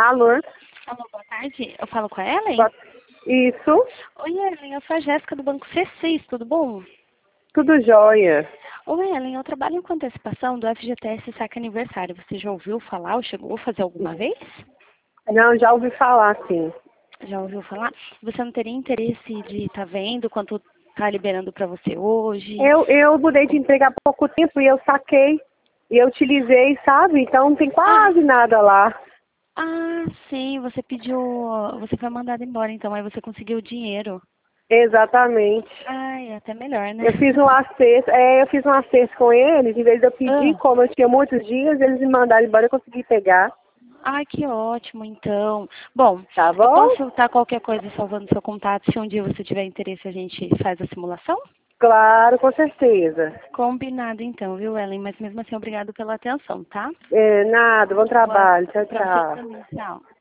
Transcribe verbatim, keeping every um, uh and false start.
Alô? Alô, boa tarde. Eu falo com a Ellen? Boa- Isso, Oi, Ellen. Eu sou a Jéssica do Banco C seis, tudo bom? tudo jóia. Oi, Ellen. Eu trabalho com antecipação do F G T S Saque Aniversário. Você já ouviu falar ou chegou a fazer alguma vez? Não, já ouvi falar, sim. Já ouviu falar? Você não teria interesse de estar vendo quanto tá liberando para você hoje? Eu, eu mudei de emprego há pouco tempo e eu saquei e eu utilizei, sabe? Então não tem quase nada lá. Ah, sim. Você pediu... Você foi mandado embora, então. Aí você conseguiu o dinheiro. Exatamente. Ai, é até melhor, né? Eu fiz um acerto, é, eu fiz um acerto com eles, em vez de eu pedir, Ah. como eu tinha muitos dias, eles me mandaram embora e eu consegui pegar. Ai, que ótimo, então. Bom, Tá eu bom? posso estar qualquer coisa salvando seu contato. Se um dia você tiver interesse, a gente faz a simulação? Claro, com certeza. Combinado, então, viu, Ellen? Mas mesmo assim, obrigado pela atenção, tá? É, nada, bom Boa trabalho. Tchau, pra você tchau. também. Tchau.